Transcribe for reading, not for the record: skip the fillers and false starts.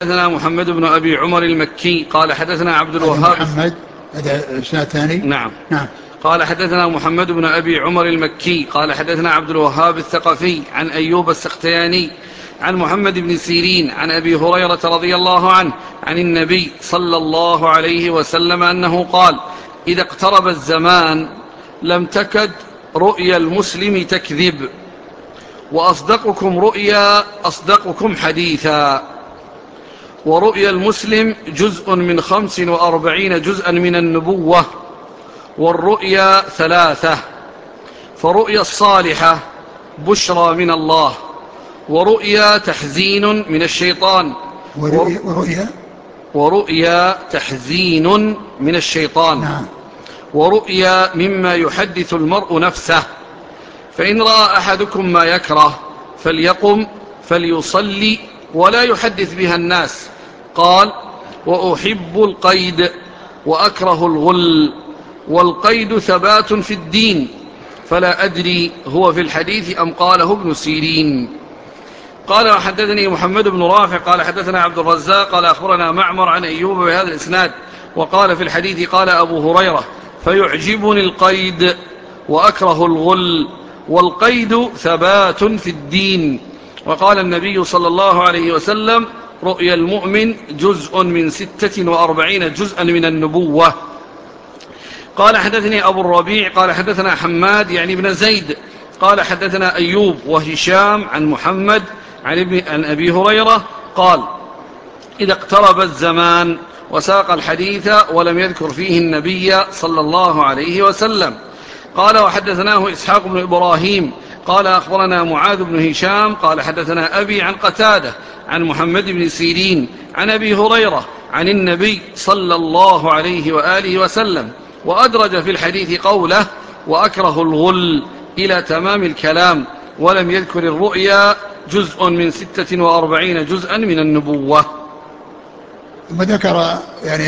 حدثنا محمد بن أبي عمر المكي قال حدثنا عبد هذا الوهاب. محمد، هذا إسناد ثاني. نعم. نعم. قال حدثنا محمد بن أبي عمر المكي قال حدثنا عبد الوهاب الثقفي عن أيوب السختياني عن محمد بن سيرين عن أبي هريرة رضي الله عنه عن النبي صلى الله عليه وسلم أنه قال: إذا اقترب الزمان لم تكد رؤيا المسلم تكذب، وأصدقكم رؤيا أصدقكم حديثا، ورؤيا المسلم جزء من 45 جزءا من النبوة، والرؤيا 3: فرؤيا الصالحة بشرى من الله، ورؤيا تحزين من الشيطان، ورؤيا تحزين من الشيطان، نعم. ورؤيا مما يحدث المرء نفسه. فإن رأى أحدكم ما يكره فليقم فليصلي ولا يحدث بها الناس. قال: وأحب القيد وأكره الغل، والقيد ثبات في الدين، فلا أدري هو في الحديث أم قاله ابن سيرين. قال: وحدثني محمد بن رافع قال حدثنا عبد الرزاق قال أخبرنا معمر عن أيوب بهذا الإسناد، وقال في الحديث: قال أبو هريرة: فيعجبني القيد وأكره الغل، والقيد ثبات في الدين. وقال النبي صلى الله عليه وسلم: رؤيا المؤمن جزء من 46 جزءا من النبوة. قال: حدثني أبو الربيع قال حدثنا حماد يعني بن زيد قال حدثنا أيوب وهشام عن محمد عن أبي هريرة قال: إذا اقترب الزمان، وساق الحديث ولم يذكر فيه النبي صلى الله عليه وسلم. قال: وحدثناه إسحاق بن إبراهيم قال أخبرنا معاذ بن هشام قال حدثنا أبي عن قتادة عن محمد بن سيرين عن أبي هريرة عن النبي صلى الله عليه وآله وسلم، وأدرج في الحديث قوله: وأكره الغل إلى تمام الكلام، ولم يذكر الرؤيا جزء من 46 جزءا من النبوة. ثم ذكر يعني